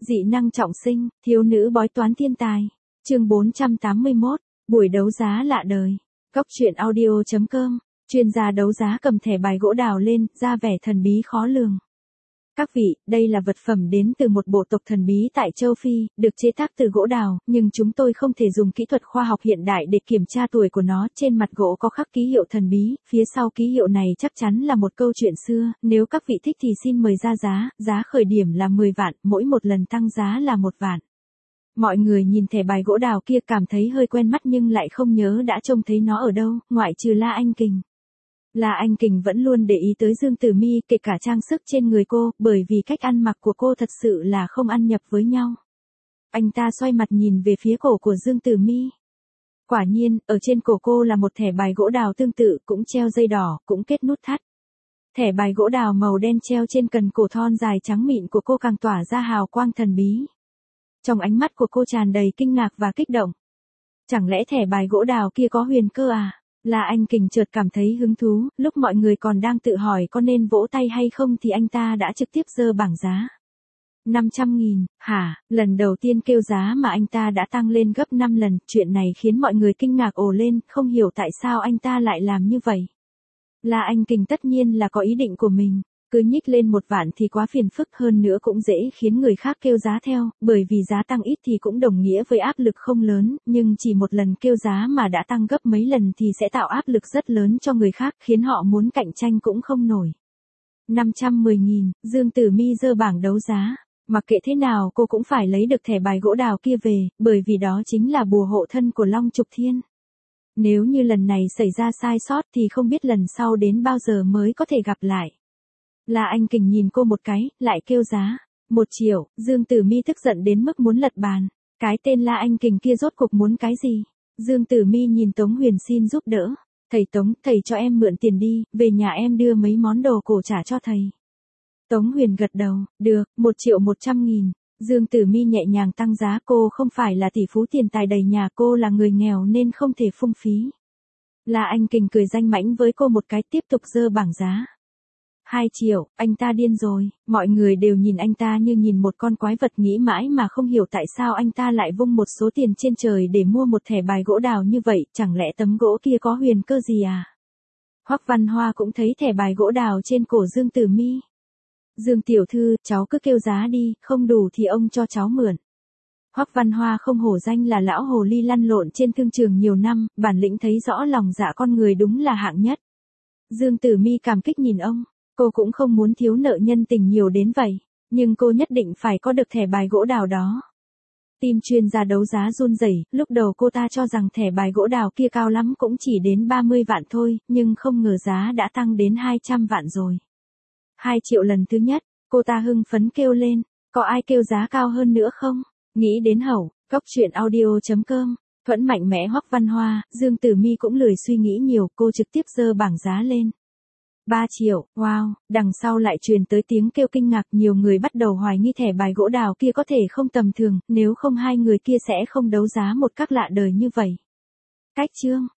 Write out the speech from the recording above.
Dị năng trọng sinh, thiếu nữ bói toán thiên tài. Chương 481, buổi đấu giá lạ đời. Góc truyện audio.com, chuyên gia đấu giá cầm thẻ bài gỗ đào lên, ra vẻ thần bí khó lường. Các vị, đây là vật phẩm đến từ một bộ tộc thần bí tại châu Phi, được chế tác từ gỗ đào, nhưng chúng tôi không thể dùng kỹ thuật khoa học hiện đại để kiểm tra tuổi của nó. Trên mặt gỗ có khắc ký hiệu thần bí, phía sau ký hiệu này chắc chắn là một câu chuyện xưa. Nếu các vị thích thì xin mời ra giá, giá khởi điểm là 10 vạn, mỗi một lần tăng giá là 1 vạn. Mọi người nhìn thẻ bài gỗ đào kia cảm thấy hơi quen mắt nhưng lại không nhớ đã trông thấy nó ở đâu, ngoại trừ La Anh Kình. La Anh Kình vẫn luôn để ý tới Dương Tử Mi, kể cả trang sức trên người cô, bởi vì cách ăn mặc của cô thật sự là không ăn nhập với nhau. Anh ta xoay mặt nhìn về phía cổ của Dương Tử Mi. Quả nhiên, ở trên cổ cô là một thẻ bài gỗ đào tương tự, cũng treo dây đỏ, cũng kết nút thắt. Thẻ bài gỗ đào màu đen treo trên cần cổ thon dài trắng mịn của cô càng tỏa ra hào quang thần bí. Trong ánh mắt của cô tràn đầy kinh ngạc và kích động. Chẳng lẽ thẻ bài gỗ đào kia có huyền cơ à? La Anh Kình chợt cảm thấy hứng thú, lúc mọi người còn đang tự hỏi có nên vỗ tay hay không thì anh ta đã trực tiếp giơ bảng giá. 500.000, hả? Lần đầu tiên kêu giá mà anh ta đã tăng lên gấp 5 lần, chuyện này khiến mọi người kinh ngạc ồ lên, không hiểu tại sao anh ta lại làm như vậy. La Anh Kình tất nhiên là có ý định của mình. Cứ nhích lên 1 vạn thì quá phiền phức, hơn nữa cũng dễ khiến người khác kêu giá theo, bởi vì giá tăng ít thì cũng đồng nghĩa với áp lực không lớn, nhưng chỉ một lần kêu giá mà đã tăng gấp mấy lần thì sẽ tạo áp lực rất lớn cho người khác, khiến họ muốn cạnh tranh cũng không nổi. 510.000, Dương Tử Mi giơ bảng đấu giá. Mặc kệ thế nào cô cũng phải lấy được thẻ bài gỗ đào kia về, bởi vì đó chính là bùa hộ thân của Long Trục Thiên. Nếu như lần này xảy ra sai sót thì không biết lần sau đến bao giờ mới có thể gặp lại. La Anh Kình nhìn cô một cái, lại kêu giá. 1 triệu, Dương Tử Mi tức giận đến mức muốn lật bàn. Cái tên La Anh Kình kia rốt cuộc muốn cái gì? Dương Tử Mi nhìn Tống Huyền xin giúp đỡ. Thầy Tống, thầy cho em mượn tiền đi, về nhà em đưa mấy món đồ cổ trả cho thầy. Tống Huyền gật đầu, được, 1.100.000. Dương Tử Mi nhẹ nhàng tăng giá, cô không phải là tỷ phú tiền tài đầy nhà, cô là người nghèo nên không thể phung phí. La Anh Kình cười danh mãnh với cô một cái, tiếp tục giơ bảng giá. 2 triệu, anh ta điên rồi, mọi người đều nhìn anh ta như nhìn một con quái vật, nghĩ mãi mà không hiểu tại sao anh ta lại vung một số tiền trên trời để mua một thẻ bài gỗ đào như vậy, chẳng lẽ tấm gỗ kia có huyền cơ gì à? Hoắc Văn Hoa cũng thấy thẻ bài gỗ đào trên cổ Dương Tử Mi. Dương tiểu thư, cháu cứ kêu giá đi, không đủ thì ông cho cháu mượn. Hoắc Văn Hoa không hổ danh là lão hồ ly lăn lộn trên thương trường nhiều năm, bản lĩnh thấy rõ lòng dạ con người đúng là hạng nhất. Dương Tử Mi cảm kích nhìn ông. Cô cũng không muốn thiếu nợ nhân tình nhiều đến vậy, nhưng cô nhất định phải có được thẻ bài gỗ đào đó. Tim chuyên gia đấu giá run rẩy, lúc đầu cô ta cho rằng thẻ bài gỗ đào kia cao lắm cũng chỉ đến 30 vạn thôi, nhưng không ngờ giá đã tăng đến 200 vạn rồi. 2 triệu lần thứ nhất, cô ta hưng phấn kêu lên, có ai kêu giá cao hơn nữa không? Nghĩ đến hậu, góc truyện audio.com, thuẫn mạnh mẽ Hoắc Văn Hoa, Dương Tử Mi cũng lười suy nghĩ nhiều, cô trực tiếp giơ bảng giá lên. 3 triệu, wow, đằng sau lại truyền tới tiếng kêu kinh ngạc, nhiều người bắt đầu hoài nghi thẻ bài gỗ đào kia có thể không tầm thường, nếu không hai người kia sẽ không đấu giá một cách lạ đời như vậy. Cách chương